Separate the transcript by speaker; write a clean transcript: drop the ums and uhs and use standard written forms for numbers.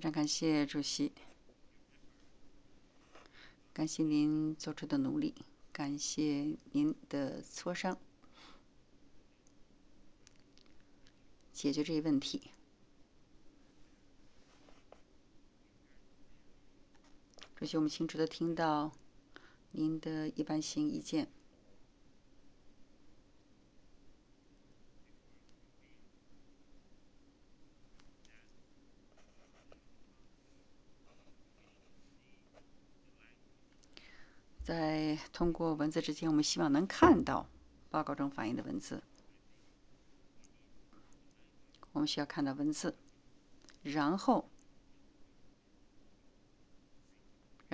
Speaker 1: 非常感谢主席，感谢您做出的努力，感谢您的磋商，解决这一问题。主席，我们清楚地听到您的一般性意见。在通过文字之前，我们希望能看到报告中反映的文字。我们需要看到文字，然后